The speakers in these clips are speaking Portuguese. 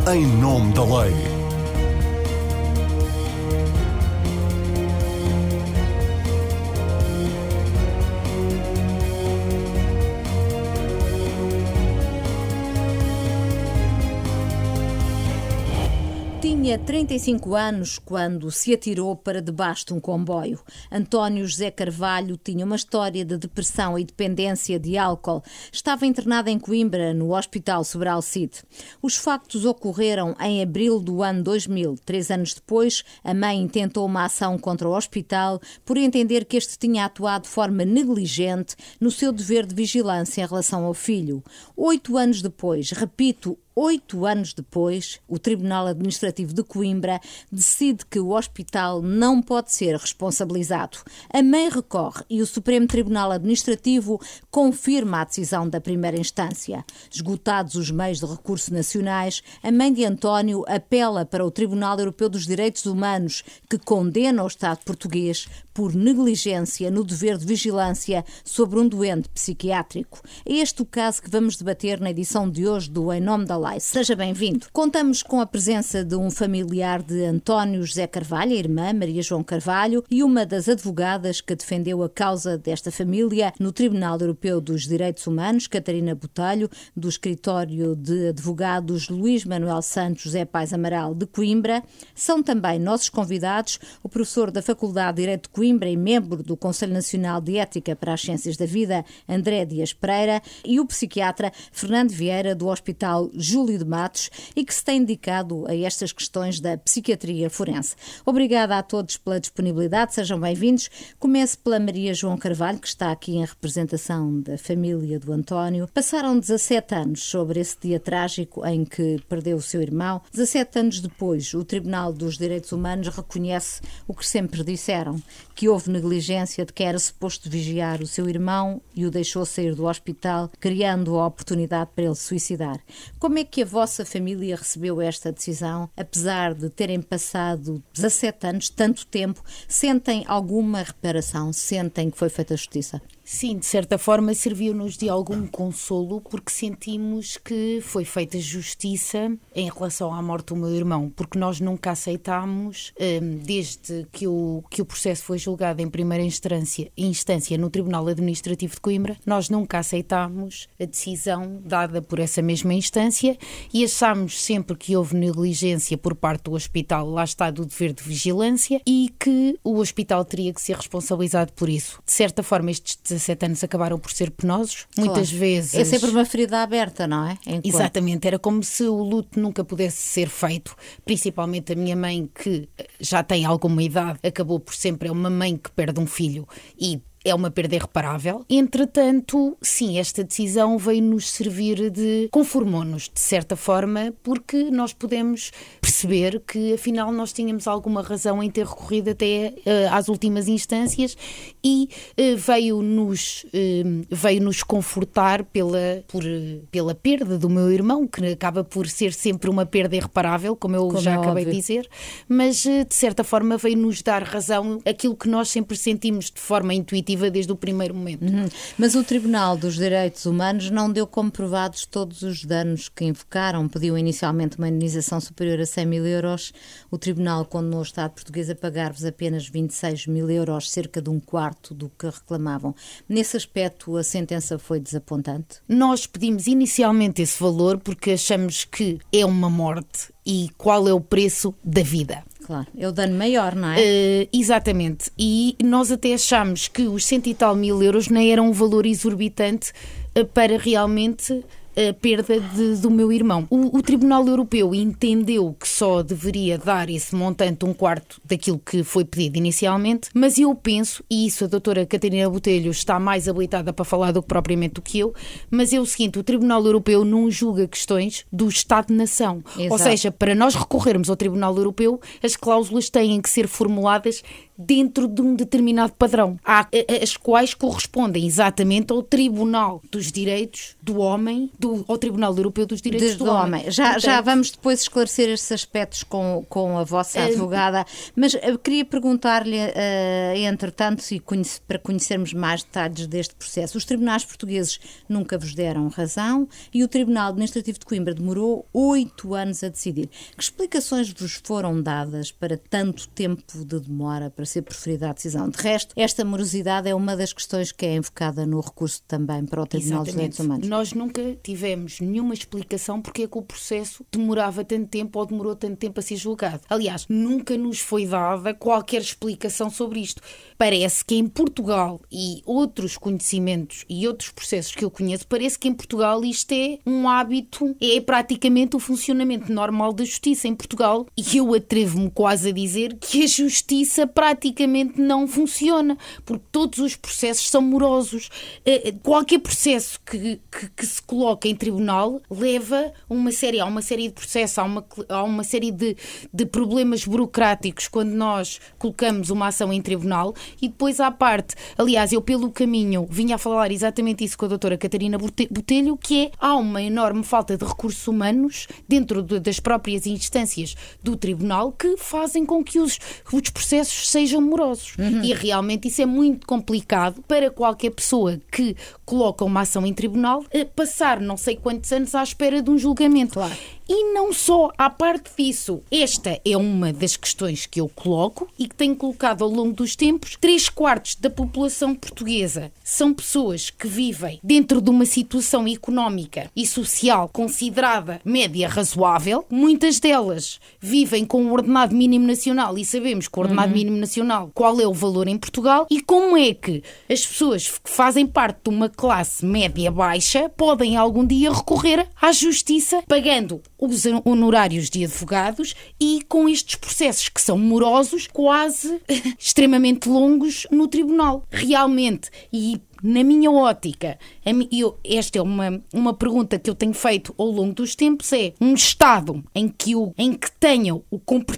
Em nome da lei. Tinha 35 anos quando se atirou para debaixo de um comboio. António José Carvalho tinha uma história de depressão e dependência de álcool. Estava internado em Coimbra, no Hospital Sobral Cid. Os factos ocorreram em abril do ano 2000. 3 anos depois, a mãe intentou uma ação contra o hospital por entender que este tinha atuado de forma negligente no seu dever de vigilância em relação ao filho. 8 anos depois, repito, 8 anos depois, o Tribunal Administrativo de Coimbra decide que o hospital não pode ser responsabilizado. A mãe recorre e o Supremo Tribunal Administrativo confirma a decisão da primeira instância. Esgotados os meios de recurso nacionais, a mãe de António apela para o Tribunal Europeu dos Direitos Humanos, que condena o Estado português por negligência no dever de vigilância sobre um doente psiquiátrico. É este o caso que vamos debater na edição de hoje do Em Nome da Lei. Seja bem-vindo. Contamos com a presença de um familiar de António José Carvalho, a irmã Maria João Carvalho, e uma das advogadas que defendeu a causa desta família no Tribunal Europeu dos Direitos Humanos, Catarina Botelho, do escritório de advogados Luís Manuel Santos José Pais Amaral de Coimbra. São também nossos convidados o professor da Faculdade de Direito de Coimbra e membro do Conselho Nacional de Ética para as Ciências da Vida, André Dias Pereira, e o psiquiatra Fernando Vieira, do Hospital Júlio de Matos, e que se tem dedicado a estas questões da psiquiatria forense. Obrigada a todos pela disponibilidade, sejam bem-vindos. Começo pela Maria João Carvalho, que está aqui em representação da família do António. Passaram 17 anos sobre esse dia trágico em que perdeu o seu irmão. 17 anos depois, o Tribunal dos Direitos Humanos reconhece o que sempre disseram, que houve negligência de quem era suposto vigiar o seu irmão e o deixou sair do hospital, criando a oportunidade para ele se suicidar. Como é que a vossa família recebeu esta decisão? Apesar de terem passado 17 anos, tanto tempo, sentem alguma reparação? Sentem que foi feita justiça? Sim, de certa forma serviu-nos de algum consolo, porque sentimos que foi feita justiça em relação à morte do meu irmão, porque nós nunca aceitámos, desde que o processo foi julgado em primeira instância no Tribunal Administrativo de Coimbra, nós nunca aceitámos a decisão dada por essa mesma instância e achámos sempre que houve negligência por parte do hospital, lá está, do dever de vigilância, e que o hospital teria que ser responsabilizado por isso. De certa forma, estes 17 anos acabaram por ser penosos, muitas vezes. É sempre uma ferida aberta, não é? Exatamente, era como se o luto nunca pudesse ser feito, principalmente a minha mãe, que já tem alguma idade, acabou por sempre, é uma mãe que perde um filho e é uma perda irreparável. Entretanto, sim, esta decisão veio-nos servir conformou-nos, de certa forma, porque nós pudemos perceber que, afinal, nós tínhamos alguma razão em ter recorrido até às últimas instâncias e veio-nos confortar pela perda do meu irmão, que acaba por ser sempre uma perda irreparável, como eu já acabei de dizer, mas, de certa forma, veio-nos dar razão aquilo que nós sempre sentimos de forma intuitiva desde o primeiro momento. Mas o Tribunal dos Direitos Humanos não deu como provados todos os danos que invocaram. Pediu inicialmente uma indenização superior a 100 mil euros. O Tribunal condenou o Estado português a pagar-vos apenas 26 mil euros, cerca de um quarto do que reclamavam. Nesse aspecto, a sentença foi desapontante? Nós pedimos inicialmente esse valor porque achamos que é uma morte e qual é o preço da vida. Claro, é o dano maior, não é? Exatamente. E nós até achamos que os 100 e tal mil euros nem eram um valor exorbitante para realmente a perda do meu irmão. O Tribunal Europeu entendeu que só deveria dar esse montante, um quarto daquilo que foi pedido inicialmente, mas eu penso, e isso a doutora Catarina Botelho está mais habilitada para falar do que propriamente do que eu, mas é o seguinte, o Tribunal Europeu não julga questões do Estado-nação. Ou seja, para nós recorrermos ao Tribunal Europeu, as cláusulas têm que ser formuladas dentro de um determinado padrão, as quais correspondem exatamente ao Tribunal dos Direitos do Homem, ao Tribunal Europeu dos Direitos do Homem. Já vamos depois esclarecer estes aspectos com a vossa advogada, mas eu queria perguntar-lhe, entretanto, para conhecermos mais detalhes deste processo. Os tribunais portugueses nunca vos deram razão e o Tribunal Administrativo de Coimbra demorou 8 anos a decidir. Que explicações vos foram dadas para tanto tempo de demora para ser proferida a decisão? De resto, esta morosidade é uma das questões que é invocada no recurso também para o Tribunal dos Direitos Humanos. Nós nunca tivemos nenhuma explicação porque é que o processo demorava tanto tempo ou demorou tanto tempo a ser julgado. Aliás, nunca nos foi dada qualquer explicação sobre isto. Parece que em Portugal, e outros conhecimentos e outros processos que eu conheço, parece que em Portugal isto é um hábito, é praticamente o funcionamento normal da justiça em Portugal, e eu atrevo-me quase a dizer que a justiça praticamente não funciona, porque todos os processos são morosos. Qualquer processo que se coloca em tribunal leva a uma série de processos, há uma série de problemas burocráticos quando nós colocamos uma ação em tribunal, e depois à parte, aliás, eu pelo caminho vinha a falar exatamente isso com a doutora Catarina Botelho, que há uma enorme falta de recursos humanos dentro das próprias instâncias do tribunal que fazem com que os processos sejam morosos. E realmente isso é muito complicado para qualquer pessoa que coloca uma ação em tribunal passar não sei quantos anos à espera de um julgamento. Claro. E não só, à parte disso, esta é uma das questões que eu coloco e que tenho colocado ao longo dos tempos. 3/4 da população portuguesa são pessoas que vivem dentro de uma situação económica e social considerada média razoável. Muitas delas vivem com o ordenado mínimo nacional e sabemos que o ordenado mínimo nacional, qual é o valor em Portugal, e como é que as pessoas que fazem parte de uma classe média-baixa podem algum dia recorrer à justiça pagando os honorários de advogados e com estes processos que são morosos, quase extremamente longos no tribunal. Realmente, e na minha ótica, esta é uma pergunta que eu tenho feito ao longo dos tempos, é um Estado em que tenha o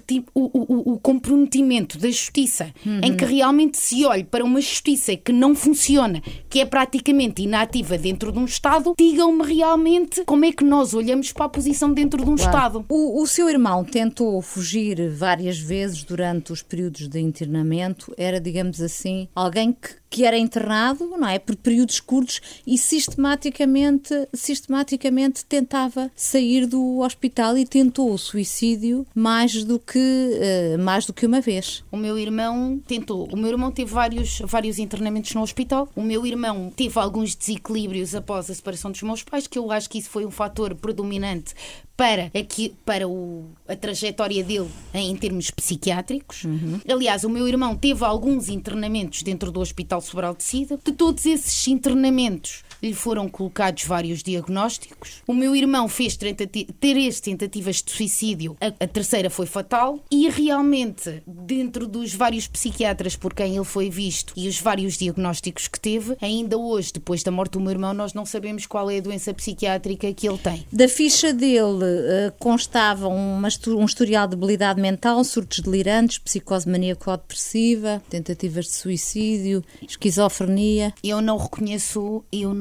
comprometimento da justiça, em que realmente se olhe para uma justiça que não funciona, que é praticamente inativa dentro de um Estado, digam-me realmente como é que nós olhamos para a posição dentro de um Estado. O seu irmão tentou fugir várias vezes durante os períodos de internamento, era, digamos assim, alguém que era internado, não é, por períodos curtos e sistematicamente tentava sair do hospital e tentou o suicídio mais do que uma vez. O meu irmão teve vários internamentos no hospital. O meu irmão teve alguns desequilíbrios após a separação dos meus pais, que eu acho que isso foi um fator predominante para a trajetória dele em termos psiquiátricos. Aliás, o meu irmão teve alguns internamentos dentro do Hospital Sobral de Sida. De todos esses internamentos, lhe foram colocados vários diagnósticos. O meu irmão fez 3 tentativas de suicídio, a terceira foi fatal, e realmente, dentro dos vários psiquiatras por quem ele foi visto e os vários diagnósticos que teve, ainda hoje, depois da morte do meu irmão, nós não sabemos qual é a doença psiquiátrica que ele tem. Da ficha dele constava um historial de debilidade mental, surtos delirantes, psicose maníaco-depressiva, tentativas de suicídio, esquizofrenia. Eu não reconheço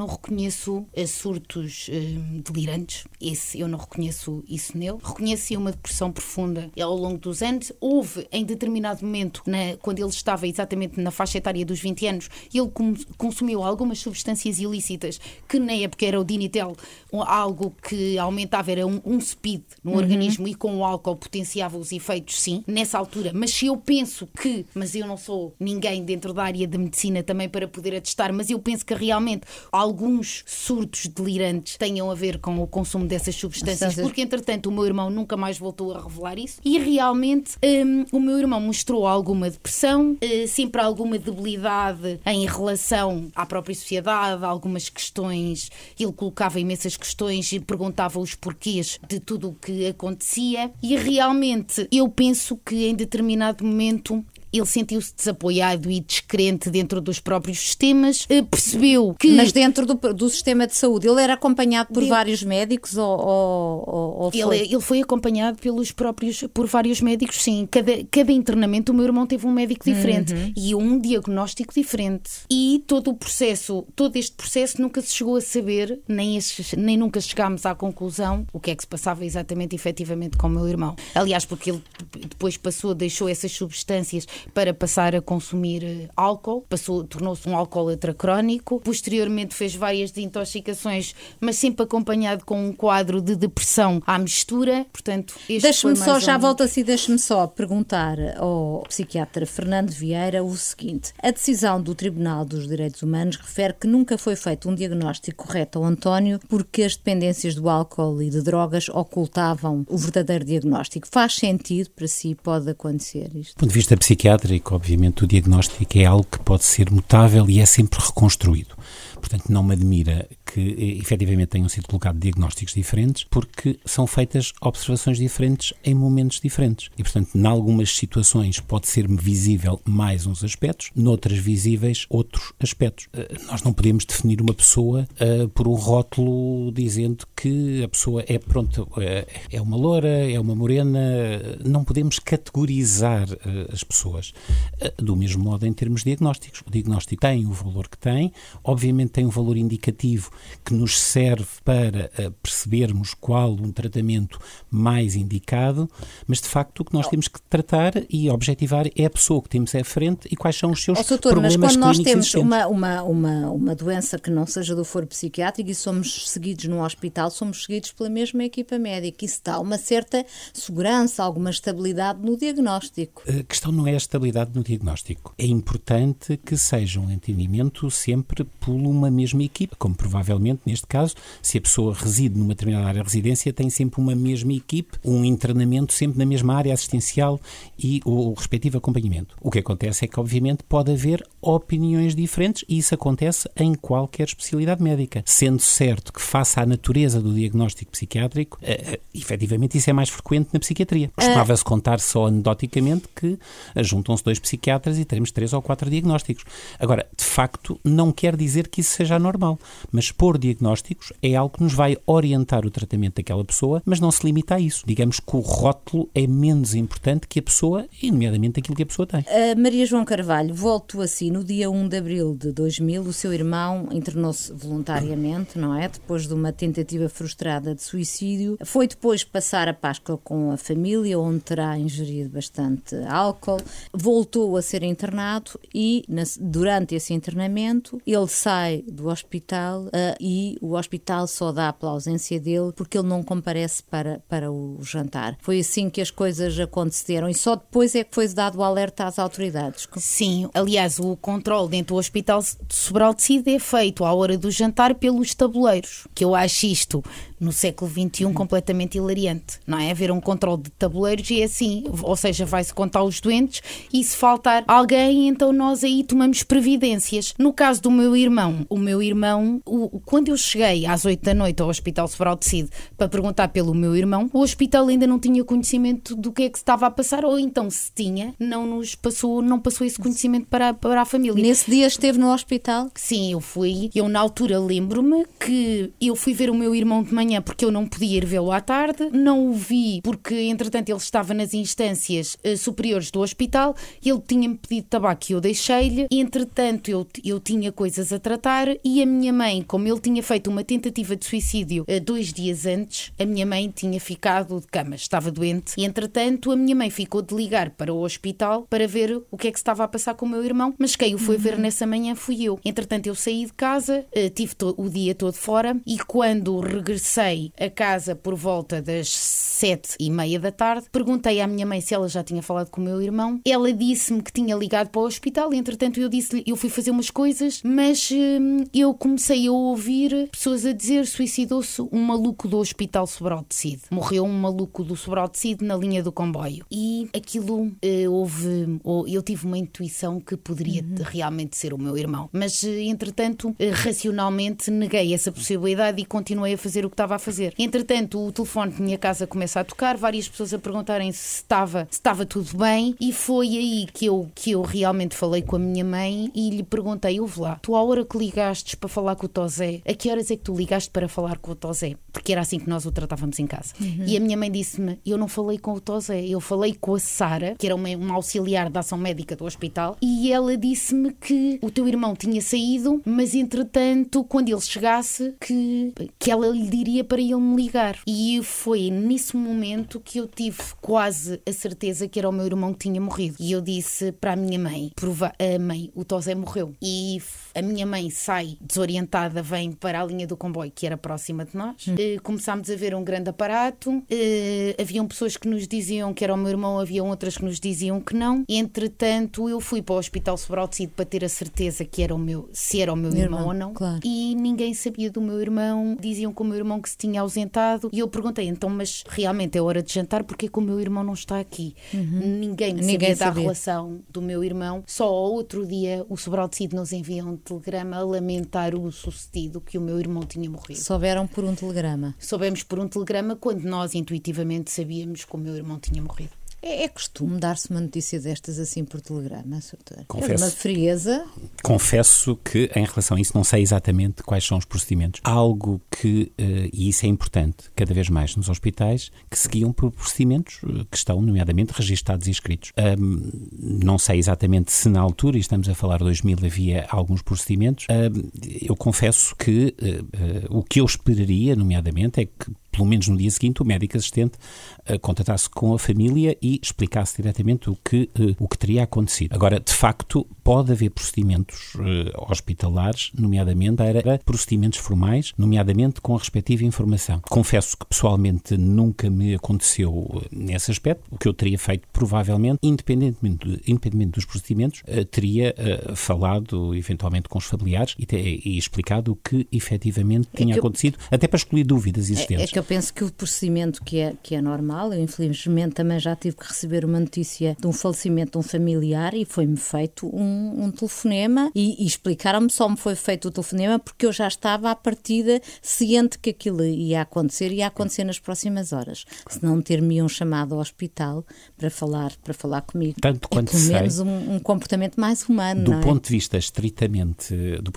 surtos delirantes. Eu não reconheço isso nele. Reconheci uma depressão profunda ao longo dos anos. Houve, em determinado momento, quando ele estava exatamente na faixa etária dos 20 anos, ele consumiu algumas substâncias ilícitas, que na época era o Dinitel, algo que aumentava, era um speed no organismo, e com o álcool potenciava os efeitos, sim, nessa altura. Mas se eu penso mas eu não sou ninguém dentro da área da medicina também para poder atestar, mas eu penso que realmente alguns surtos delirantes tenham a ver com o consumo dessas substâncias, porque entretanto o meu irmão nunca mais voltou a revelar isso, e realmente o meu irmão mostrou alguma depressão, sempre alguma debilidade em relação à própria sociedade, algumas questões, ele colocava imensas questões e perguntava os porquês de tudo o que acontecia, e realmente eu penso que em determinado momento ele sentiu-se desapoiado e descrente dentro dos próprios sistemas, percebeu que... Mas dentro do sistema de saúde, ele era acompanhado por vários médicos ou foi? Ele foi acompanhado por vários médicos, sim. Cada internamento, o meu irmão teve um médico diferente e um diagnóstico diferente. E todo este processo nunca se chegou a saber, nem nunca chegámos à conclusão o que é que se passava exatamente, efetivamente, com o meu irmão. Aliás, porque ele depois deixou essas substâncias para passar a consumir álcool, tornou-se um alcoólatra crónico, posteriormente fez várias desintoxicações, mas sempre acompanhado com um quadro de depressão à mistura. Portanto, deixe-me só perguntar ao psiquiatra Fernando Vieira o seguinte: a decisão do Tribunal dos Direitos Humanos refere que nunca foi feito um diagnóstico correto ao António porque as dependências do álcool e de drogas ocultavam o verdadeiro diagnóstico. Faz sentido para si? Pode acontecer isto? Do ponto de vista psiquiátrico, obviamente o diagnóstico é algo que pode ser mutável e é sempre reconstruído. Portanto, não me admira que efetivamente tenham sido colocados diagnósticos diferentes, porque são feitas observações diferentes em momentos diferentes. E, portanto, em algumas situações pode ser visível mais uns aspectos, noutras visíveis outros aspectos. Nós não podemos definir uma pessoa por um rótulo dizendo que a pessoa é uma loura, é uma morena. Não podemos categorizar as pessoas. Do mesmo modo, em termos diagnósticos. O diagnóstico tem o valor que tem, obviamente tem um valor indicativo que nos serve para percebermos qual um tratamento mais indicado, mas de facto o que nós temos que tratar e objetivar é a pessoa que temos à frente e quais são os seus problemas clínicos. Mas quando nós temos uma doença que não seja do foro psiquiátrico e somos seguidos num hospital, somos seguidos pela mesma equipa médica. Isso dá uma certa segurança, alguma estabilidade no diagnóstico. A questão não é a estabilidade no diagnóstico. É importante que seja um entendimento sempre por uma mesma equipa, como provavelmente, neste caso, se a pessoa reside numa determinada área de residência, tem sempre uma mesma equipe, um internamento sempre na mesma área assistencial e o respectivo acompanhamento. O que acontece é que, obviamente, pode haver opiniões diferentes e isso acontece em qualquer especialidade médica. Sendo certo que, face à natureza do diagnóstico psiquiátrico, efetivamente isso é mais frequente na psiquiatria. Costumava-se contar só anedoticamente que juntam-se 2 psiquiatras e teremos 3 ou 4 diagnósticos. Agora, de facto, não quer dizer que isso seja normal, mas pôr diagnósticos é algo que nos vai orientar o tratamento daquela pessoa, mas não se limita a isso. Digamos que o rótulo é menos importante que a pessoa, e nomeadamente aquilo que a pessoa tem. Maria João Carvalho, volto assim, no dia 1 de abril de 2000, o seu irmão internou-se voluntariamente, não é? Depois de uma tentativa frustrada de suicídio. Foi depois passar a Páscoa com a família, onde terá ingerido bastante álcool. Voltou a ser internado e, durante esse internamento, ele sai do hospital e o hospital só dá pela ausência dele porque ele não comparece para o jantar. Foi assim que as coisas aconteceram e só depois é que foi dado o alerta às autoridades. Sim, aliás, o controle dentro do Hospital Sobral de Cide é feito à hora do jantar pelos tabuleiros, que eu acho isto no século XXI completamente hilariante, não é? Haver um controle de tabuleiros e é assim, ou seja, vai-se contar os doentes e se faltar alguém, então nós aí tomamos previdências. No caso do meu irmão, quando eu cheguei às 8 da noite ao Hospital Sobral de Cide para perguntar pelo meu irmão, o hospital ainda não tinha conhecimento do que é que se estava a passar, ou então se tinha, não passou esse conhecimento para a família. Nesse dia esteve no hospital? Sim, eu na altura lembro-me que eu fui ver o meu irmão de manhã porque eu não podia ir vê-lo à tarde, não o vi porque entretanto ele estava nas instâncias superiores do hospital, ele tinha-me pedido tabaco e eu deixei-lhe, e entretanto eu tinha coisas a tratar e a minha mãe, como ele tinha feito uma tentativa de suicídio 2 dias antes, a minha mãe tinha ficado de cama, estava doente e entretanto a minha mãe ficou de ligar para o hospital para ver o que é que se estava a passar com o meu irmão, mas quem o foi ver nessa manhã fui eu. Entretanto eu saí de casa, tive o dia todo fora e quando regressei a casa por volta das 7:30 da tarde, perguntei à minha mãe se ela já tinha falado com o meu irmão. Ela disse-me que tinha ligado para o hospital e entretanto eu disse-lhe, eu fui fazer umas coisas, mas eu comecei a ouvir pessoas a dizer suicidou-se um maluco do Hospital Sobral de Cide. Morreu um maluco do Sobral de Cide na linha do comboio. E aquilo eu tive uma intuição que poderia realmente ser o meu irmão. Mas entretanto, racionalmente neguei essa possibilidade e continuei a fazer o que estava a fazer. Entretanto, o telefone de minha casa começa começa a tocar, várias pessoas a perguntarem se estava tudo bem, e foi aí que eu realmente falei com a minha mãe e lhe perguntei: ouve lá, tu à hora que ligastes para falar com o Tosé, a que horas é que tu ligaste para falar com o Tosé? Porque era assim que nós o tratávamos em casa. E a minha mãe disse-me: eu não falei com o Tosé, eu falei com a Sara, que era uma auxiliar da ação médica do hospital, e ela disse-me que o teu irmão tinha saído, mas entretanto, quando ele chegasse, que ela lhe diria para ele me ligar. E foi nesse momento que eu tive quase a certeza que era o meu irmão que tinha morrido. E eu disse para a minha mãe: mãe, o Tosé morreu. E a minha mãe sai desorientada, vem para a linha do comboio que era próxima de nós. Começámos a ver um grande aparato. Haviam pessoas que nos diziam que era o meu irmão, havia outras que nos diziam que não. Entretanto, eu fui para o Hospital Sobral de Cid para ter a certeza que era se era o meu irmão ou não. Claro. E ninguém sabia do meu irmão. Diziam que o meu irmão que se tinha ausentado. E eu perguntei: então, mas realmente é hora de jantar, porque é que o meu irmão não está aqui? Ninguém sabia da relação do meu irmão. Só ao outro dia o Sobral de Cid nos envia um telegrama a lamentar o sucedido, que o meu irmão tinha morrido. Souberam por um telegrama? Soubemos por um telegrama, quando nós intuitivamente sabíamos que o meu irmão tinha morrido. É costume dar-se uma notícia destas assim por telegrama, doutora? Confesso, é uma frieza. Confesso que em relação a isso não sei exatamente quais são os procedimentos. Algo que, e isso é importante, cada vez mais nos hospitais, que seguiam por procedimentos que estão nomeadamente registados e escritos. Não sei exatamente se na altura, e estamos a falar de 2000, havia alguns procedimentos. Eu confesso que o que eu esperaria, nomeadamente, é que pelo menos no dia seguinte, o médico assistente contatasse com a família e explicasse diretamente o que teria acontecido. Agora, de facto, pode haver procedimentos hospitalares, nomeadamente para procedimentos formais, nomeadamente com a respectiva informação. Confesso que pessoalmente nunca me aconteceu nesse aspecto. O que eu teria feito, provavelmente, independentemente dos procedimentos, teria falado eventualmente com os familiares e explicado o que efetivamente tinha acontecido, até para excluir dúvidas existentes. Eu penso que o procedimento que é normal, eu infelizmente também já tive que receber uma notícia de um falecimento de um familiar e foi-me feito um telefonema e explicaram-me, só me foi feito o telefonema porque eu já estava à partida ciente que aquilo ia acontecer nas próximas horas. Se não ter-me chamado ao hospital para falar comigo. Tanto quanto pelo sei, menos um comportamento mais humano. Do ponto de vista estritamente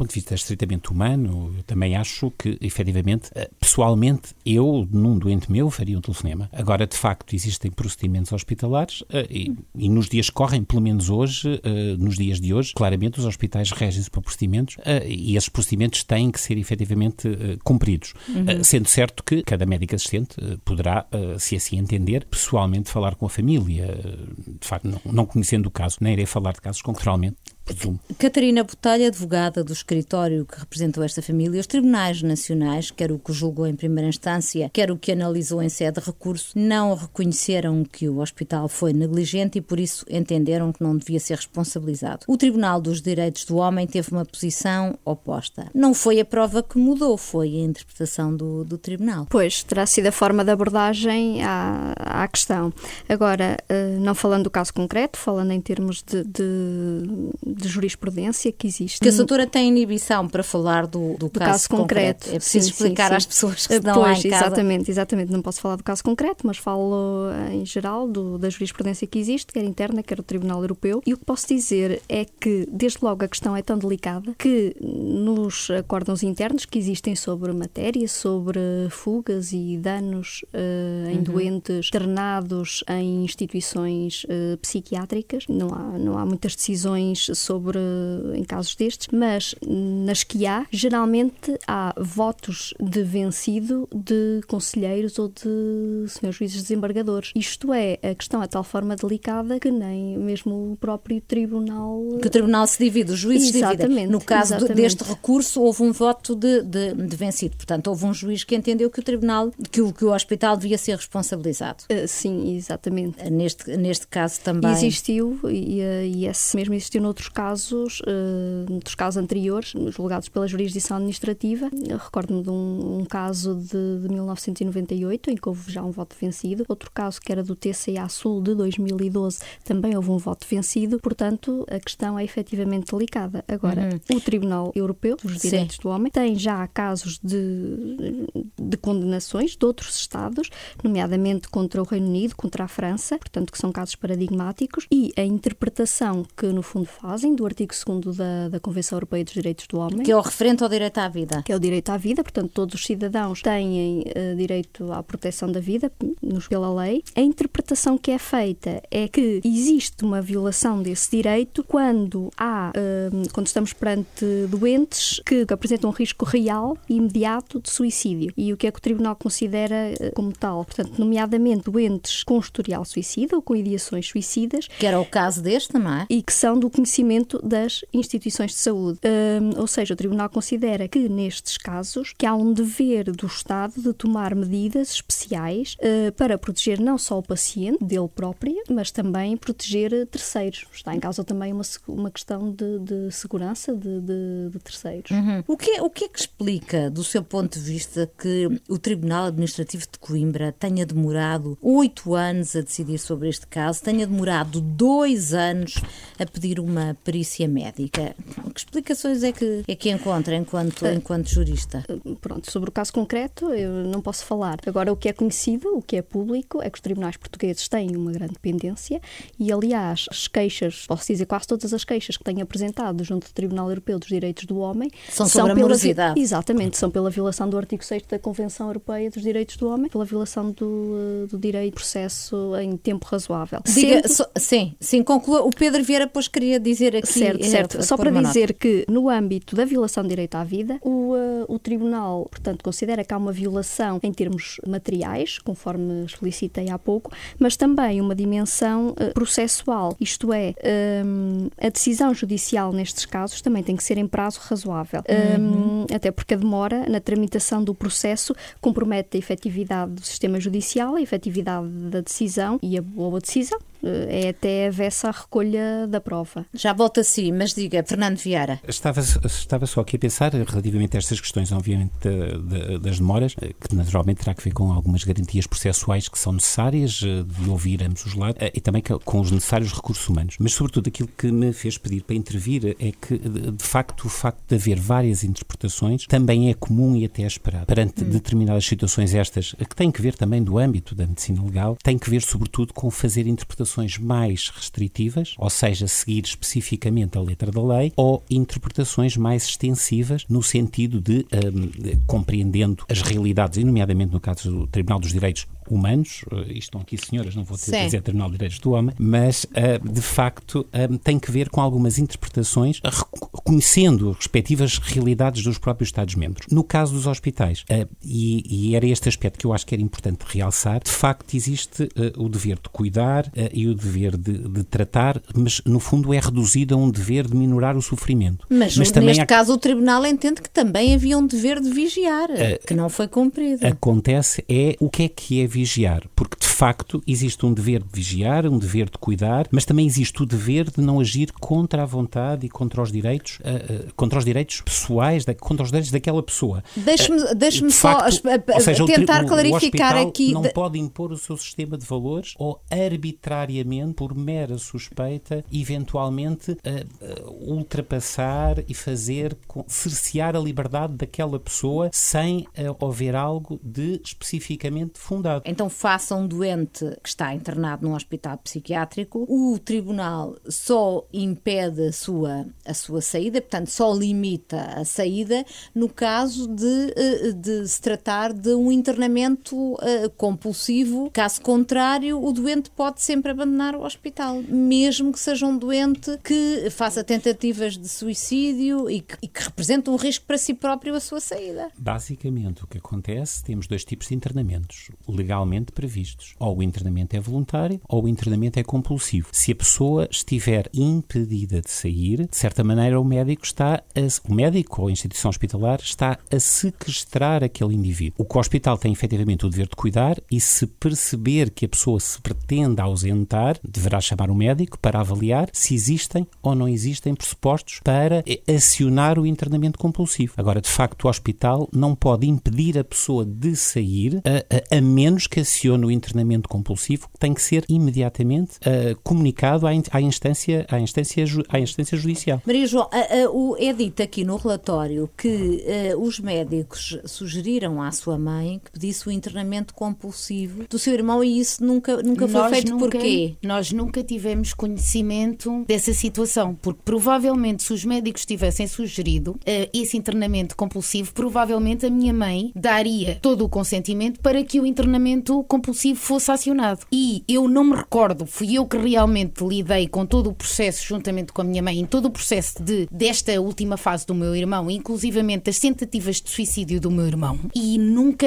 humano, eu também acho que, efetivamente, pessoalmente, eu, num doente meu, faria um telefonema. Agora, de facto, existem procedimentos hospitalares e nos dias que correm, pelo menos hoje, nos dias de hoje, claramente os hospitais regem-se por procedimentos e esses procedimentos têm que ser efetivamente cumpridos. Sendo certo que cada médico assistente poderá, se assim entender, pessoalmente falar com a família. De facto, não conhecendo o caso, nem irei falar de casos concretamente. Catarina Botelho, advogada do escritório que representou esta família, os tribunais nacionais, quer o que julgou em primeira instância, quer o que analisou em sede de recurso, não reconheceram que o hospital foi negligente e por isso entenderam que não devia ser responsabilizado. O Tribunal dos Direitos do Homem teve uma posição oposta. Não foi a prova que mudou, foi a interpretação do tribunal. Pois, terá sido a forma de abordagem à questão. Agora, não falando do caso concreto, falando em termos de jurisprudência que existe. Porque a doutora tem inibição para falar do caso concreto. É preciso explicar às pessoas que estão lá em casa. Exatamente. Não posso falar do caso concreto, mas falo em geral da jurisprudência que existe, quer interna, quer o Tribunal Europeu. E o que posso dizer é que, desde logo, a questão é tão delicada que nos acórdãos internos que existem sobre matéria, sobre fugas e danos em doentes internados em instituições psiquiátricas, não há muitas decisões em casos destes, mas nas que geralmente há votos de vencido de conselheiros ou de senhores juízes desembargadores. Isto é, a questão é de tal forma delicada que nem mesmo o próprio tribunal... Que o tribunal se divide, os juízes dividem. No caso deste recurso, houve um voto de vencido. Portanto, houve um juiz que entendeu que o tribunal, que o hospital devia ser responsabilizado. Sim, exatamente. Neste caso também... Existiu, e esse mesmo existiu noutros casos anteriores, julgados pela jurisdição administrativa. Eu recordo-me de um caso de 1998, em que houve já um voto vencido. Outro caso, que era do TCA Sul, de 2012, também houve um voto vencido. Portanto, a questão é efetivamente delicada. Agora, o Tribunal Europeu dos Direitos do Homem tem já casos de condenações de outros Estados, nomeadamente contra o Reino Unido, contra a França, portanto, que são casos paradigmáticos, e a interpretação que, no fundo, fazem do artigo 2º da Convenção Europeia dos Direitos do Homem, que é o referente ao direito à vida. Que é o direito à vida, portanto, todos os cidadãos têm direito à proteção da vida pela lei. A interpretação que é feita é que existe uma violação desse direito quando estamos perante doentes que apresentam um risco real e imediato de suicídio. E o que é que o Tribunal considera como tal? Portanto, nomeadamente doentes com historial suicida ou com ideações suicidas. Que era o caso deste, não é? E que são do conhecimento das instituições de saúde. Ou seja, o Tribunal considera que, nestes casos, que há um dever do Estado de tomar medidas especiais para proteger não só o paciente, dele próprio, mas também proteger terceiros. Está em causa também uma questão de segurança de terceiros. O que é que explica, do seu ponto de vista, que o Tribunal Administrativo de Coimbra tenha demorado 8 anos a decidir sobre este caso, tenha demorado 2 anos a pedir uma perícia médica? Que explicações é que encontra enquanto jurista? Pronto, sobre o caso concreto eu não posso falar. Agora, o que é conhecido, o que é público, é que os tribunais portugueses têm uma grande pendência e, aliás, as queixas, posso dizer quase todas as queixas que tenho apresentado junto do Tribunal Europeu dos Direitos do Homem são sobre a morosidade. Exatamente, são pela violação do artigo 6º da Convenção Europeia dos Direitos do Homem, pela violação do direito de processo em tempo razoável. Sim, conclua. O Pedro Vieira depois queria dizer aqui... Certo. Só para dizer que, no âmbito da violação do direito à vida, o Tribunal, portanto, considera que há uma violação em termos materiais, conforme explicitei há pouco, mas também uma dimensão processual, isto é, a decisão judicial nestes casos também tem que ser em prazo razoável, até porque a demora na tramitação do processo compromete a efetividade do sistema judicial, a efetividade da decisão e a boa decisão. É até avessa à recolha da prova. Já volto a si, mas diga, Fernando Vieira. Estava só aqui a pensar relativamente a estas questões, obviamente, das demoras, que naturalmente terá que ver com algumas garantias processuais que são necessárias, de ouvir ambos os lados, e também com os necessários recursos humanos. Mas, sobretudo, aquilo que me fez pedir para intervir é que, de facto, o facto de haver várias interpretações também é comum e até esperado. Perante determinadas situações estas, que têm que ver também do âmbito da medicina legal, tem que ver, sobretudo, com fazer interpretações mais restritivas, ou seja, seguir especificamente a letra da lei, ou interpretações mais extensivas, no sentido de, compreendendo as realidades, e nomeadamente no caso do Tribunal dos Direitos Humanos, estão aqui senhoras, não vou ter que dizer Tribunal de Direitos do Homem, mas de facto tem que ver com algumas interpretações, reconhecendo as respectivas realidades dos próprios Estados-membros. No caso dos hospitais, e era este aspecto que eu acho que era importante realçar, de facto existe o dever de cuidar e o dever de tratar, mas no fundo é reduzido a um dever de minorar o sofrimento. Mas também neste caso o Tribunal entende que também havia um dever de vigiar, que não foi cumprido. Acontece o que é vigiar, porque de facto existe um dever de vigiar, um dever de cuidar, mas também existe o dever de não agir contra a vontade e contra os direitos pessoais, contra os direitos daquela pessoa. Deixe-me só tentar clarificar aqui. Não pode impor o seu sistema de valores ou arbitrariamente, por mera suspeita, eventualmente ultrapassar e cercear a liberdade daquela pessoa sem haver algo de especificamente fundado. Então, faça um doente que está internado num hospital psiquiátrico, o Tribunal só impede a sua saída, portanto, só limita a saída no caso de se tratar de um internamento compulsivo. Caso contrário, o doente pode sempre abandonar o hospital, mesmo que seja um doente que faça tentativas de suicídio e que represente um risco para si próprio a sua saída. Basicamente, o que acontece, temos 2 tipos de internamentos legalmente previstos. Ou o internamento é voluntário ou o internamento é compulsivo. Se a pessoa estiver impedida de sair, de certa maneira o médico ou a instituição hospitalar está a sequestrar aquele indivíduo. O que o hospital tem efetivamente o dever de cuidar, e se perceber que a pessoa se pretende ausentar, deverá chamar o médico para avaliar se existem ou não existem pressupostos para acionar o internamento compulsivo. Agora, de facto, o hospital não pode impedir a pessoa de sair a menos que acione o internamento compulsivo, que tem que ser imediatamente comunicado à instância judicial. Maria João, é dito aqui no relatório que os médicos sugeriram à sua mãe que pedisse o internamento compulsivo do seu irmão, e isso nunca foi feito. Porquê? Nós nunca tivemos conhecimento dessa situação, porque provavelmente se os médicos tivessem sugerido esse internamento compulsivo, provavelmente a minha mãe daria todo o consentimento para que o internamento compulsivo fosse acionado. E eu não me recordo, fui eu que realmente lidei com todo o processo juntamente com a minha mãe, em todo o processo desta última fase do meu irmão, inclusivamente das tentativas de suicídio do meu irmão, e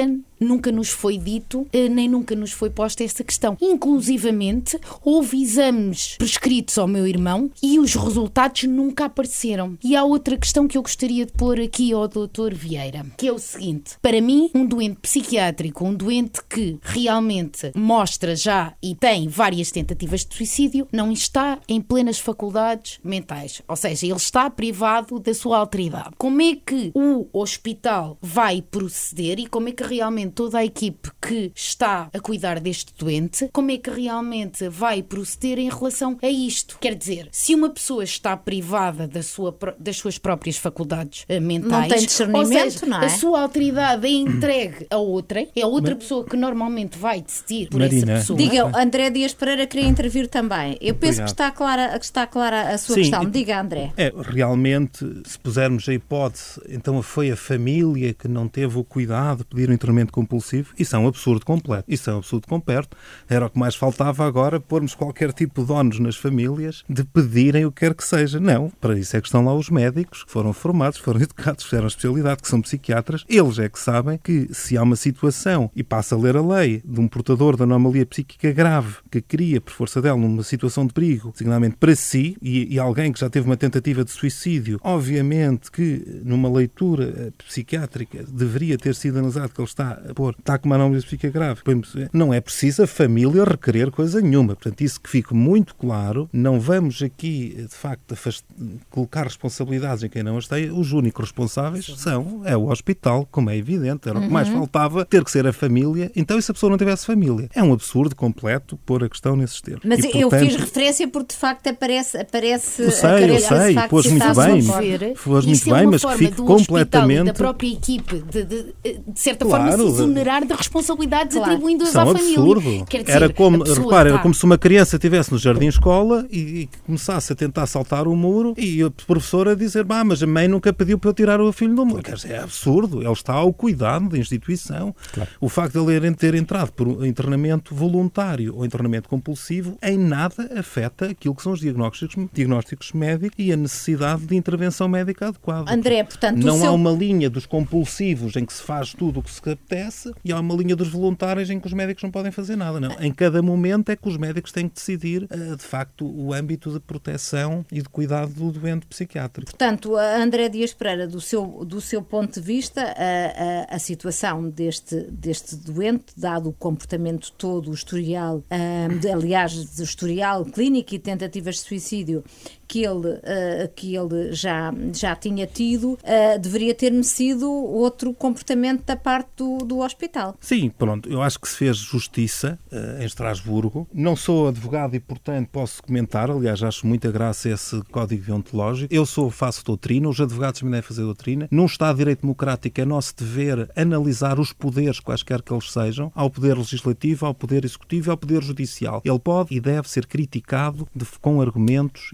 nunca nos foi dito, nem nunca nos foi posta essa questão. Inclusivamente, houve exames prescritos ao meu irmão e os resultados nunca apareceram. E há outra questão que eu gostaria de pôr aqui ao Dr. Vieira, que é o seguinte: para mim, um doente psiquiátrico, um doente que realmente mostra já e tem várias tentativas de suicídio, não está em plenas faculdades mentais. Ou seja, ele está privado da sua alteridade. Como é que o hospital vai proceder e como é que realmente toda a equipe que está a cuidar deste doente, como é que realmente vai proceder em relação a isto? Quer dizer, se uma pessoa está privada das suas próprias faculdades mentais, não tem discernimento, ou seja, não é? A sua alteridade é entregue a outra, é outra pessoa que normalmente vai decidir por Marina, essa pessoa. Diga, André Dias Pereira queria intervir também. Eu penso que está clara a sua questão. Diga, André. Realmente, se pusermos a hipótese, então foi a família que não teve o cuidado de pedir um internamento compulsivo, isso é um absurdo completo. Isso é um absurdo completo. Era o que mais faltava agora, pormos qualquer tipo de ónus nas famílias de pedirem o que quer que seja. Não, para isso é que estão lá os médicos, que foram formados, foram educados, fizeram especialidade, que são psiquiatras. Eles é que sabem que se há uma situação, e passa a ler a lei, de um portador de anomalia psíquica grave, que cria, por força dela, numa situação de perigo, designadamente para si, e alguém que já teve uma tentativa de suicídio, obviamente que numa leitura psiquiátrica deveria ter sido analisado que ele está com uma anomalia psíquica grave. Não é preciso a família requerer coisa nenhuma. Portanto, isso que fique muito claro, não vamos aqui, de facto, colocar responsabilidades em quem não as tem. Os únicos responsáveis é o hospital, como é evidente. Era o que mais faltava, ter que ser a família. Então, e se a pessoa não tivesse família? É um absurdo completo pôr a questão nesses termos. Mas e, eu portanto, fiz referência porque, de facto, aparece eu sei. Pôs muito bem, mas que fique completamente... da própria equipe, de certa forma, se exonerar de responsabilidades atribuindo-as à família. Absurdo. Quer dizer, era como se uma criança estivesse no jardim-escola e começasse a tentar saltar o muro e a professora dizer, mas a mãe nunca pediu para eu tirar o filho do muro. Quer dizer, é absurdo. Ele está ao cuidado da instituição. Claro. O facto de ele ter entrado por um internamento voluntário ou internamento compulsivo em nada afeta aquilo que são os diagnósticos médicos e a necessidade de intervenção médica adequada. André, portanto, não há uma linha dos compulsivos em que se faz tudo o que se apetece e há uma linha dos voluntários em que os médicos não podem fazer nada. Não. Em cada momento é que os médicos têm que decidir, de facto, o âmbito de proteção e de cuidado do doente psiquiátrico. Portanto, André Dias Pereira, do seu ponto de vista, a situação deste doente, dado o comportamento todo, o historial, aliás, o historial clínico e tentativas de suicídio que ele já tinha tido, deveria ter merecido outro comportamento da parte do hospital. Sim, pronto. Eu acho que se fez justiça em Estrasburgo. Não sou advogado e, portanto, posso comentar. Aliás, acho muita graça esse código deontológico. Eu faço doutrina, os advogados também devem fazer doutrina. Num Estado de Direito Democrático é nosso dever analisar os poderes, quaisquer que eles sejam, ao poder legislativo, ao poder executivo e ao poder judicial. Ele pode e deve ser criticado com argumentos e dentro de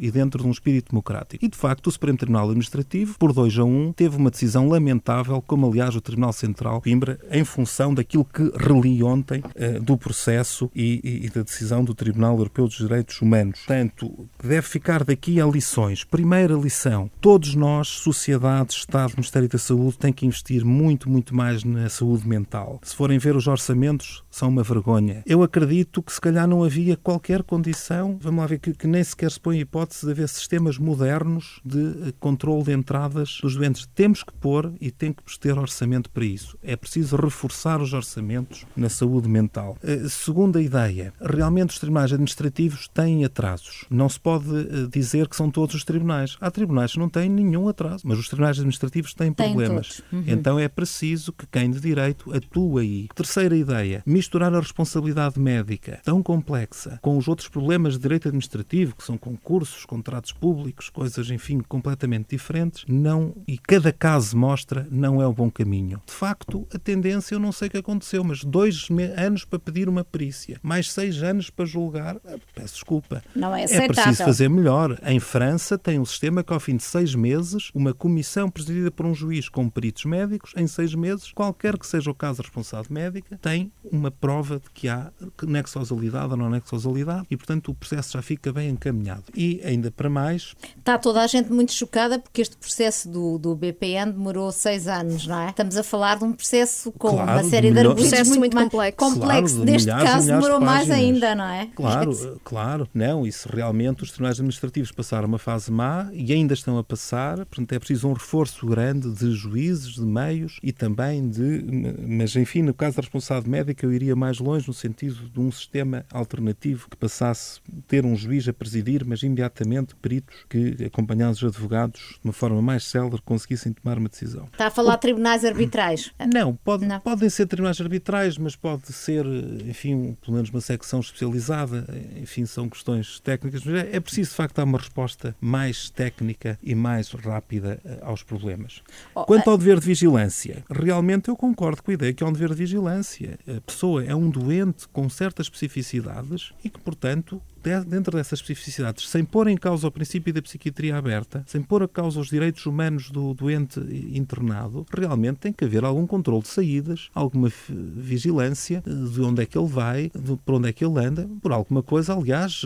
um espírito democrático. E, de facto, o Supremo Tribunal Administrativo, por 2-1, teve uma decisão lamentável, como, aliás, o Tribunal Central de Coimbra, em função daquilo que reli ontem do processo e da decisão do Tribunal Europeu dos Direitos Humanos. Portanto, deve ficar daqui a lições. Primeira lição, todos nós, sociedade, Estado, Ministério da Saúde, têm que investir muito, muito mais na saúde mental. Se forem ver os orçamentos, são uma vergonha. Eu acredito que se calhar não havia qualquer condição, vamos lá ver, que nem sequer se põe a hipótese de haver sistemas modernos de controle de entradas dos doentes. Temos que pôr e tem que ter orçamento para isso. É preciso reforçar os orçamentos na saúde mental. Segunda ideia, realmente os tribunais administrativos têm atrasos. Não se pode dizer que são todos os tribunais. Há tribunais que não têm nenhum atraso, mas os tribunais administrativos têm problemas. Então é preciso que quem de direito atue aí. Terceira ideia, misturar a responsabilidade médica tão complexa com os outros problemas de direito administrativo, que são concursos, contratos públicos, coisas, enfim, completamente diferentes, não, e cada caso mostra, não é o bom caminho. De facto, a tendência, eu não sei o que aconteceu, mas 2 anos para pedir uma perícia, mais 6 anos para julgar, peço desculpa. Não é aceitável. É preciso fazer melhor. Em França tem um sistema que ao fim de 6 meses, uma comissão presidida por um juiz com peritos médicos, em 6 meses, qualquer que seja o caso de responsabilidade médica, tem uma prova de que há nexosalidade ou não nexosalidade e, portanto, o processo já fica bem encaminhado. E, ainda para mais... Está toda a gente muito chocada porque este processo do BPN demorou 6 anos, não é? Estamos a falar de um processo com uma série de argumentos muito complexo. Claro, neste caso demorou mais ainda, não é? Claro. Não, isso realmente os tribunais administrativos passaram uma fase má e ainda estão a passar, portanto é preciso um reforço grande de juízes, de meios e também mas enfim, no caso da responsabilidade médica eu iria mais longe no sentido de um sistema alternativo que passasse a ter um juiz a presidir, mas imediatamente peritos que, acompanhados de advogados, de uma forma mais célere, conseguissem tomar uma decisão. Está a falar de tribunais arbitrais? Não, podem ser tribunais arbitrais, mas pode ser, enfim, pelo menos uma secção especializada, enfim, são questões técnicas, mas é preciso, de facto, dar uma resposta mais técnica e mais rápida aos problemas. Quanto ao dever de vigilância, realmente eu concordo com a ideia que é um dever de vigilância. A pessoa é um doente com certas especificidades e que, portanto, dentro dessas especificidades, sem pôr em causa o princípio da psiquiatria aberta, sem pôr a causa os direitos humanos do doente internado, realmente tem que haver algum controle de saídas, alguma vigilância de onde é que ele vai, por onde é que ele anda, por alguma coisa. Aliás,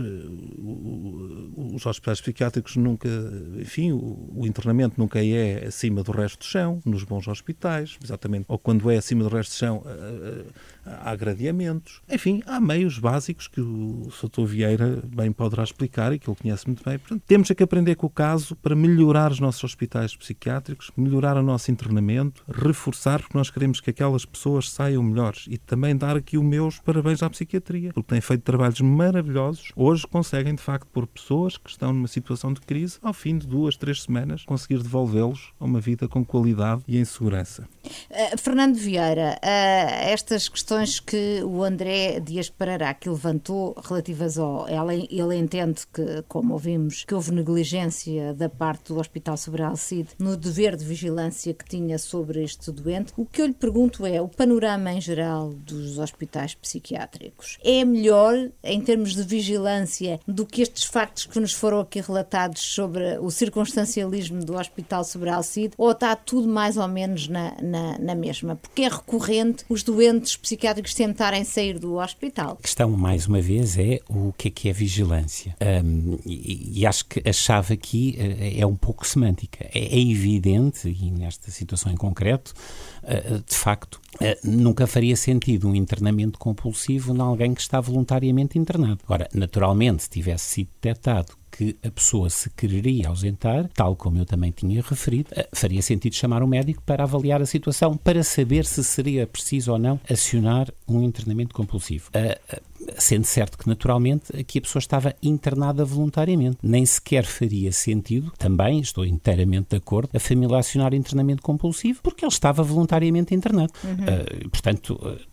os hospitais psiquiátricos nunca, enfim, o internamento nunca é acima do resto do chão, nos bons hospitais, exatamente, ou quando é acima do resto do chão, há gradeamentos. Enfim, há meios básicos que o Sr. Vieira bem poderá explicar e que ele conhece muito bem. Portanto, temos que aprender com o caso para melhorar os nossos hospitais psiquiátricos, melhorar o nosso internamento, reforçar, porque nós queremos que aquelas pessoas saiam melhores e também dar aqui os meus parabéns à psiquiatria, porque têm feito trabalhos maravilhosos. Hoje conseguem, de facto, pôr pessoas que estão numa situação de crise, ao fim de 2-3 semanas, conseguir devolvê-los a uma vida com qualidade e em segurança. Fernando Vieira, estas questões que o André Dias Parará que levantou relativas ele entende que, como ouvimos, que houve negligência da parte do Hospital Sobre Alcide no dever de vigilância que tinha sobre este doente. O que eu lhe pergunto é, o panorama em geral dos hospitais psiquiátricos é melhor em termos de vigilância do que estes factos que nos foram aqui relatados sobre o circunstancialismo do Hospital Sobre Alcide, ou está tudo mais ou menos na mesma? Porque é recorrente os doentes psiquiátricos tentarem sair do hospital. A questão, mais uma vez, é o que é vigilância. E acho que a chave aqui é um pouco semântica. É evidente, e nesta situação em concreto, de facto, nunca faria sentido um internamento compulsivo em alguém que está voluntariamente internado. Agora, naturalmente, se tivesse sido detectado que a pessoa se quereria ausentar, tal como eu também tinha referido, faria sentido chamar um médico para avaliar a situação, para saber se seria preciso ou não acionar um internamento compulsivo. Sendo certo que, naturalmente, aqui a pessoa estava internada voluntariamente. Nem sequer faria sentido, também estou inteiramente de acordo, a família acionar internamento compulsivo, porque ele estava voluntariamente internado. Portanto, de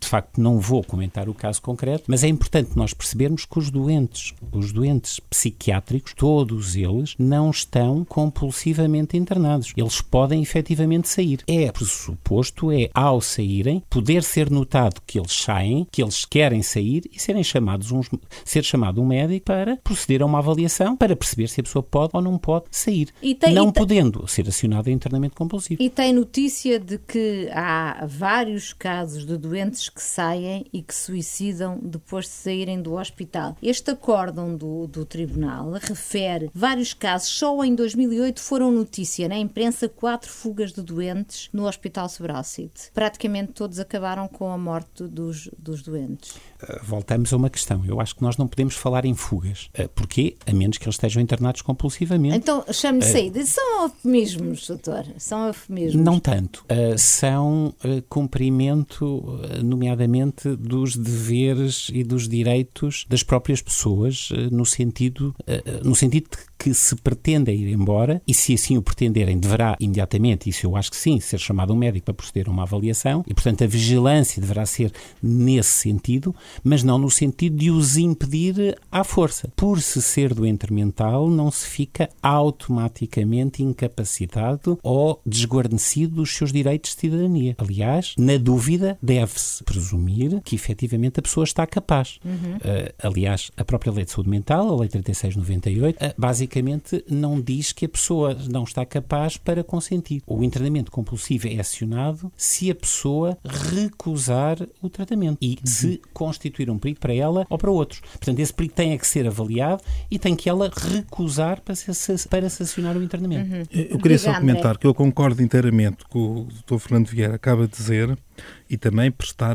facto não vou comentar o caso concreto, mas é importante nós percebermos que os doentes psiquiátricos, todos eles, não estão compulsivamente internados. Eles podem efetivamente sair. Pressuposto ao saírem, poder ser notado que eles saem, que eles querem sair e ser chamado um médico para proceder a uma avaliação para perceber se a pessoa pode ou não pode sair. Podendo ser acionado a internamento compulsivo. E tem notícia de que há vários casos de doentes que saem e que suicidam depois de saírem do hospital. Este acórdão do Tribunal refere vários casos. Só em 2008 foram notícia na imprensa 4 fugas de doentes no Hospital Sobral Cid. Praticamente todos acabaram com a morte dos doentes. Voltamos a uma questão. Eu acho que nós não podemos falar em fugas. Porquê? A menos que eles estejam internados compulsivamente. Então, chame-lhe saída. São eufemismos, doutor. São eufemismos. Não tanto. São cumprimento, nomeadamente, dos deveres e dos direitos das próprias pessoas, no sentido de que se pretenda ir embora, e se assim o pretenderem, deverá imediatamente, isso eu acho que sim, ser chamado um médico para proceder a uma avaliação, e portanto a vigilância deverá ser nesse sentido, mas não no sentido de os impedir à força. Por se ser doente mental, não se fica automaticamente incapacitado ou desguarnecido dos seus direitos de cidadania. Aliás, na dúvida, deve-se presumir que efetivamente a pessoa está capaz. Aliás, a própria Lei de Saúde Mental, a Lei 36/98, basicamente não diz que a pessoa não está capaz para consentir. O internamento compulsivo é acionado se a pessoa recusar o tratamento e se constituir um perigo para ela ou para outros. Portanto, esse perigo tem que ser avaliado e tem que ela recusar para se acionar o internamento. Eu queria só comentar que eu concordo inteiramente com o que o Dr. Fernando Vieira acaba de dizer e também prestar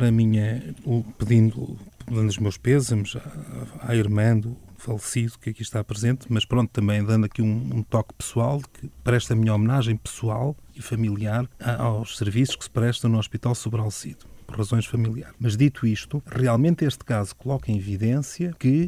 pedindo os meus pêsames à irmã do falecido que aqui está presente, mas pronto, também dando aqui um toque pessoal, que presta a minha homenagem pessoal e familiar aos serviços que se prestam no Hospital Sobral Cid, por razões familiares. Mas dito isto, realmente este caso coloca em evidência que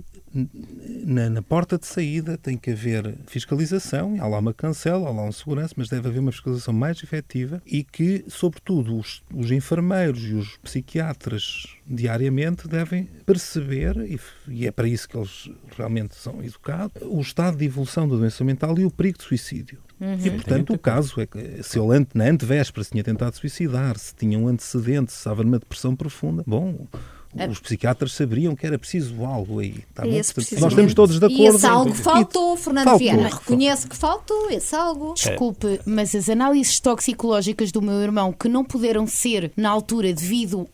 na porta de saída tem que haver fiscalização, há lá uma cancela, há lá uma segurança, mas deve haver uma fiscalização mais efetiva e que, sobretudo, os enfermeiros e os psiquiatras diariamente devem perceber, e é para isso que eles realmente são educados, o estado de evolução da doença mental e o perigo de suicídio. E, portanto, o caso é que se ele na antevéspera se tinha tentado suicidar, se tinha um antecedente, se estava numa depressão profunda, os psiquiatras saberiam que era preciso algo aí. Tá bom? Portanto, nós estamos todos de acordo. E esse algo faltou, Fernando Vieira. Reconhece que faltou esse algo. Desculpe, mas as análises toxicológicas do meu irmão, que não puderam ser na altura devido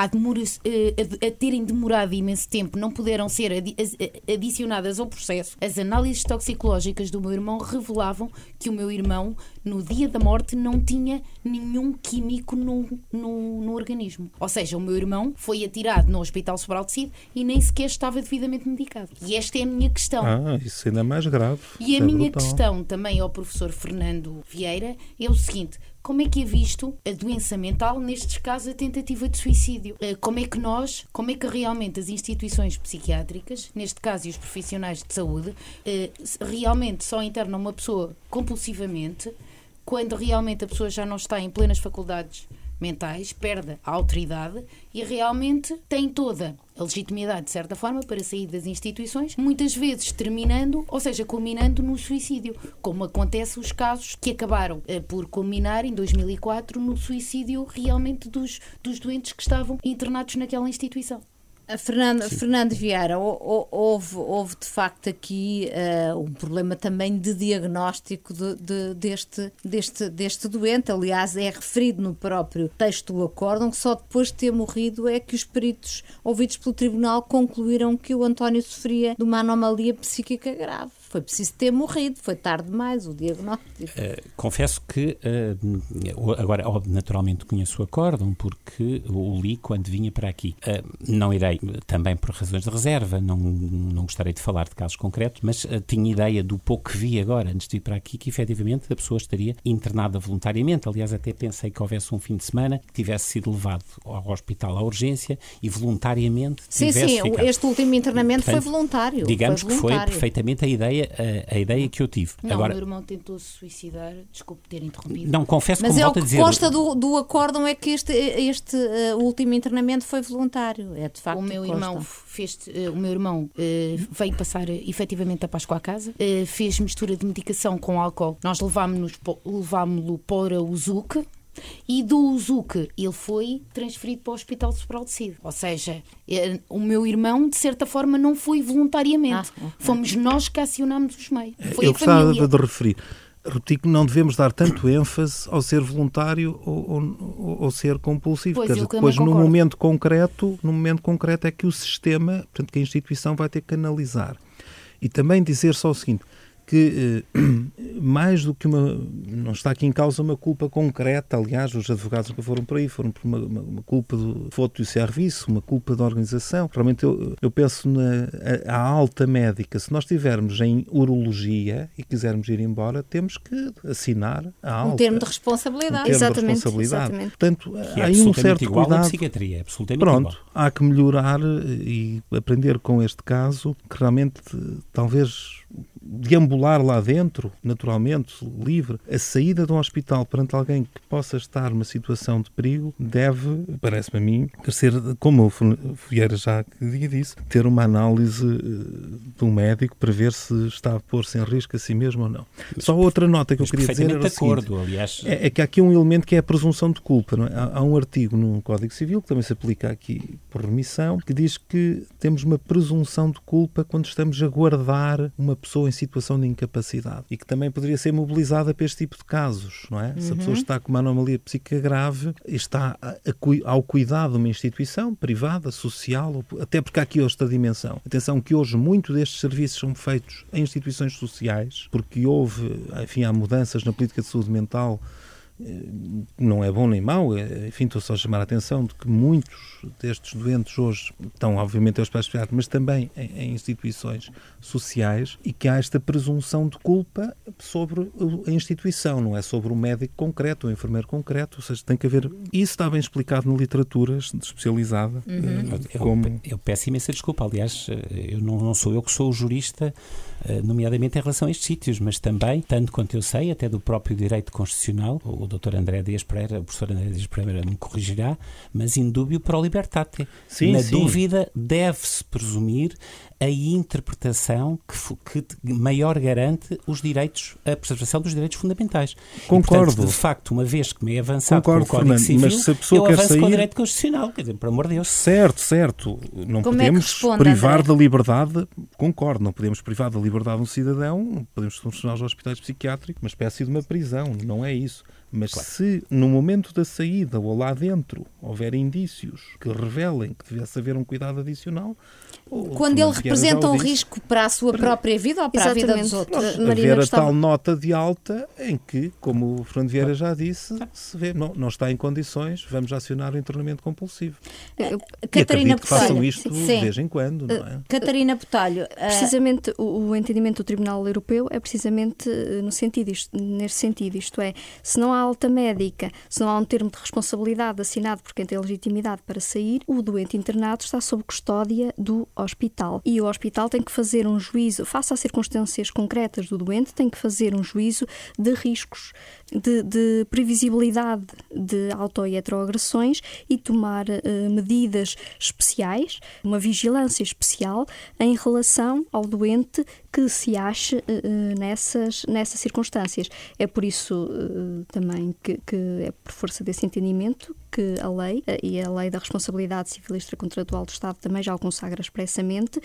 a terem demorado imenso tempo, não puderam ser adicionadas ao processo, as análises toxicológicas do meu irmão revelavam que o meu irmão, no dia da morte, não tinha nenhum químico no organismo. Ou seja, o meu irmão foi atirado no Hospital Sobral Cid e nem sequer estava devidamente medicado. E esta é a minha questão. Isso ainda é mais grave. E a minha questão também ao professor Fernando Vieira é o seguinte: como é que é visto a doença mental, nestes casos, a tentativa de suicídio? Como é que realmente as instituições psiquiátricas, neste caso e os profissionais de saúde, realmente só internam uma pessoa compulsivamente quando realmente a pessoa já não está em plenas faculdades mentais, perde a autoridade e realmente tem toda a legitimidade, de certa forma, para sair das instituições, muitas vezes culminando no suicídio, como acontece os casos que acabaram por culminar em 2004 no suicídio realmente dos doentes que estavam internados naquela instituição. Fernando Vieira, houve de facto aqui um problema também de diagnóstico deste doente. Aliás, é referido no próprio texto do acórdão que só depois de ter morrido é que os peritos ouvidos pelo Tribunal concluíram que o António sofria de uma anomalia psíquica grave. Foi preciso ter morrido, foi tarde demais o diagnóstico. Confesso que agora, naturalmente conheço o acórdão porque o li quando vinha para aqui. Não irei, também por razões de reserva, não gostaria de falar de casos concretos, mas tinha ideia do pouco que vi agora, antes de ir para aqui, que efetivamente a pessoa estaria internada voluntariamente. Aliás, até pensei que houvesse um fim de semana que tivesse sido levado ao hospital à urgência e voluntariamente tivesse ficado. Este último internamento foi voluntário. Digamos que foi perfeitamente a ideia ideia que eu tive. Não, Agora, o meu irmão tentou se suicidar, desculpe ter interrompido. não, confesso, Mas como é o volto a que dizer... consta do acórdão, é que este último internamento foi voluntário. É de facto O meu consta. irmão veio passar efetivamente a Páscoa à casa, fez mistura de medicação com álcool. Nós levámo-lo para o ZUC. E do UZUC ele foi transferido para o Hospital de Sobraldecido. Ou seja, o meu irmão, de certa forma, não foi voluntariamente. Fomos nós que acionámos os meios. Foi eu a gostava família. de referir. Repeti que não devemos dar tanto ênfase ao ser voluntário ou ser compulsivo. Pois, Quer dizer, eu depois, também no concordo. momento concreto é que o sistema, portanto, que a instituição vai ter que analisar. E também dizer só o seguinte, que mais do que não está aqui em causa uma culpa concreta, aliás, os advogados nunca foram por aí, foram por uma culpa do faute do serviço, uma culpa da organização. Realmente eu penso na alta médica. Se nós estivermos em urologia e quisermos ir embora, temos que assinar a alta. Um termo de responsabilidade. Exatamente. Portanto, Que é há aí um certo igual cuidado. à psiquiatria, é absolutamente Pronto, igual. há que melhorar e aprender com este caso, que realmente talvez deambular lá dentro, naturalmente, livre. A saída de um hospital perante alguém que possa estar numa situação de perigo deve, parece-me a mim, ser, como o Vieira já disse, ter uma análise de um médico para ver se está a pôr-se em risco a si mesmo ou não. Só outra nota que eu queria dizer era o seguinte, aliás, é que há aqui um elemento que é a presunção de culpa. Não é? Há um artigo no Código Civil, que também se aplica aqui por remissão, que diz que temos uma presunção de culpa quando estamos a guardar uma pessoa em situação de incapacidade e que também poderia ser mobilizada para este tipo de casos, não é? Se a pessoa está com uma anomalia psíquica grave e está ao cuidado de uma instituição privada, social, até porque há aqui esta dimensão. Atenção que hoje muito destes serviços são feitos em instituições sociais, porque há mudanças na política de saúde mental. Não é bom nem mau, enfim, estou só a chamar a atenção de que muitos destes doentes hoje estão, obviamente, aos hospitais psiquiátricos, mas também em instituições sociais, e que há esta presunção de culpa sobre a instituição, não é sobre o médico concreto, o enfermeiro concreto, ou seja, tem que haver... Isso está bem explicado na literatura especializada. Eu peço imensa desculpa, aliás, não sou eu que sou o jurista, nomeadamente em relação a estes sítios, mas também, tanto quanto eu sei, até do próprio direito constitucional, o Dr. André Dias Pereira, o professor André Dias Pereira me corrigirá, mas indúbio pro libertate. Na dúvida, deve-se presumir a interpretação que maior garante os direitos, a preservação dos direitos fundamentais. Concordo. E, portanto, de facto, uma vez que me é avançado com o Código Civil, mas se a pessoa eu quer avanço sair... com o direito constitucional, quer dizer, por amor de Deus. Certo. Não Como podemos responde, privar André? da liberdade, concordo, não podemos privar da liberdade um cidadão, não podemos funcionar aos hospitais psiquiátricos, uma espécie de uma prisão, não é isso. Mas claro, se no momento da saída ou lá dentro houver indícios que revelem que devesse haver um cuidado adicional... Quando ele representa um risco para a sua própria vida ou para a vida dos outros? Haver a tal nota de alta em que, como o Fernando Vieira já disse, se vê, não está em condições, vamos acionar o internamento compulsivo. Catarina Que façam Botelho. isto de vez em quando, não é? Catarina Botelho. Precisamente o entendimento do Tribunal Europeu é precisamente neste sentido, isto é, se não há alta médica, se não há um termo de responsabilidade assinado por quem tem legitimidade para sair, o doente internado está sob custódia do hospital. E o hospital tem que fazer um juízo, face às circunstâncias concretas do doente, tem que fazer um juízo de riscos, de previsibilidade de auto- e heteroagressões e tomar medidas especiais, uma vigilância especial em relação ao doente que se ache nessas circunstâncias. É por isso também que é por força desse entendimento que a lei, e a lei da responsabilidade civil e extracontratual do Estado também já o consagra expressamente,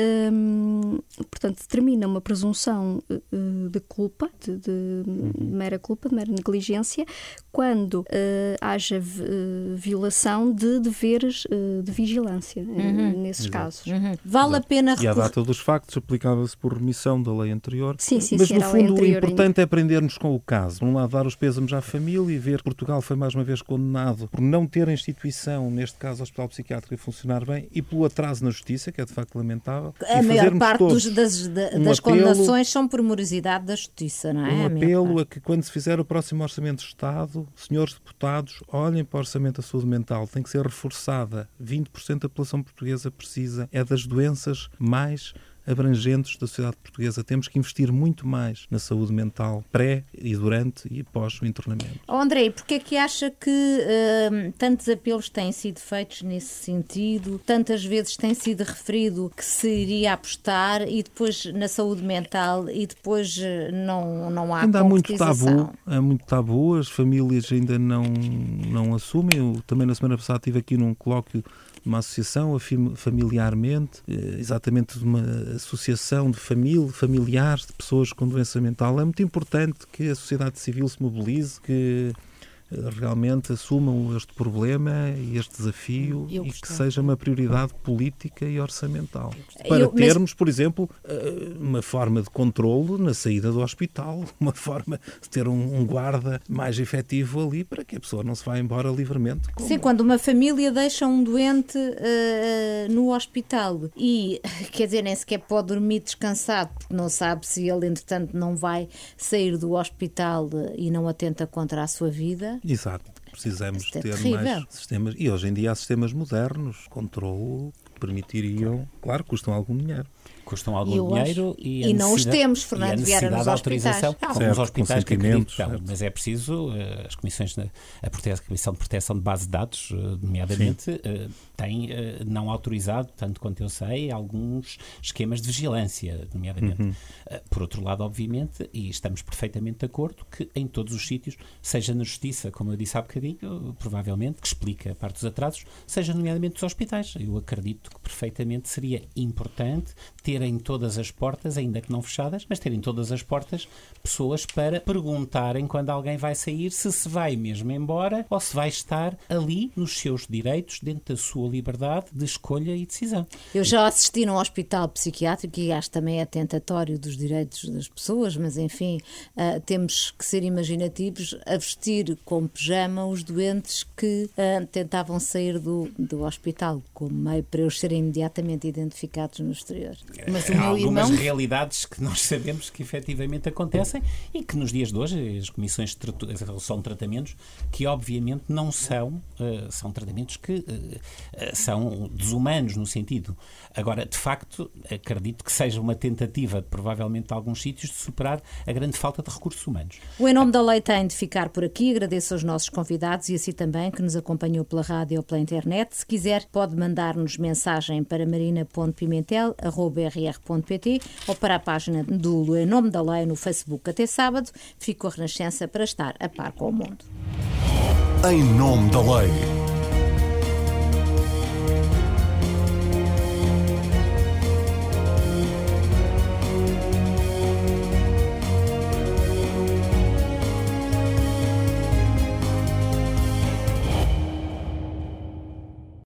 portanto, determina uma presunção de culpa, de mera culpa, de mera negligência, quando haja violação de deveres de vigilância, nesses casos. Vale a pena E a data dos factos aplicava-se por remissão da lei anterior. Sim, mas no fundo o importante ainda é aprendermos com o caso. Por um lado, dar os pésames à família e ver que Portugal foi mais uma vez condenado por não ter a instituição, neste caso o Hospital Psiquiátrico, a funcionar bem e pelo atraso na justiça, que é de facto lamentável. A maior parte das condenações são por morosidade da justiça, não é? Um apelo a que quando se fizer o próximo Orçamento de Estado, senhores deputados, olhem para o Orçamento da Saúde Mental. Tem que ser reforçada. 20% da população portuguesa precisa. É das doenças mais abrangentes da sociedade portuguesa. Temos que investir muito mais na saúde mental, pré e durante e pós o internamento. André, porque é que acha que tantos apelos têm sido feitos nesse sentido, tantas vezes tem sido referido que se iria apostar e depois na saúde mental e depois não há ainda concretização? Há muito tabu, as famílias ainda não assumem. Eu também na semana passada estive aqui num colóquio de uma associação, Familiarmente, exatamente de uma associação de familiares de pessoas com doença mental. É muito importante que a sociedade civil se mobilize, que realmente assumam este problema e este desafio e que seja uma prioridade política e orçamental. Para termos, por exemplo, uma forma de controlo na saída do hospital, uma forma de ter um guarda mais efetivo ali para que a pessoa não se vá embora livremente. Sim, quando uma família deixa um doente no hospital e, quer dizer, nem sequer pode dormir descansado porque não sabe se ele, entretanto, não vai sair do hospital e não atenta contra a sua vida. Exato. Precisamos ter terrível. Mais sistemas. E hoje em dia há sistemas modernos de controle que permitiriam, claro, custam algum dinheiro. Custam algum dinheiro e não os temos, Fernando Vieira, nos hospitais. Há alguns hospitais que acreditam, mas é preciso, as comissões, a Comissão de Proteção de Base de Dados, nomeadamente, tem não autorizado, tanto quanto eu sei, alguns esquemas de vigilância, nomeadamente. Por outro lado, obviamente, e estamos perfeitamente de acordo, que em todos os sítios, seja na Justiça, como eu disse há bocadinho, provavelmente, que explica a parte dos atrasos, seja nomeadamente dos hospitais. Eu acredito que perfeitamente seria importante terem todas as portas, ainda que não fechadas, mas terem todas as portas pessoas para perguntarem quando alguém vai sair se vai mesmo embora ou se vai estar ali nos seus direitos, dentro da sua liberdade de escolha e decisão. Eu já assisti num hospital psiquiátrico e acho também atentatório dos direitos das pessoas, mas enfim, temos que ser imaginativos a vestir com pijama os doentes que tentavam sair do hospital, como meio para eles serem imediatamente identificados no exterior. Mas há algumas realidades que nós sabemos que efetivamente acontecem e que nos dias de hoje as comissões são tratamentos que obviamente não são tratamentos que são desumanos no sentido. Agora, de facto, acredito que seja uma tentativa, provavelmente de alguns sítios, de superar a grande falta de recursos humanos. O Em Nome da Lei tem de ficar por aqui. Agradeço aos nossos convidados e assim também que nos acompanhou pela rádio ou pela internet. Se quiser, pode mandar-nos mensagem para marina.pimentel@rr.pt ou para a página do Em Nome da Lei no Facebook. Até sábado, fico a Renascença para estar a par com o mundo. Em Nome da Lei.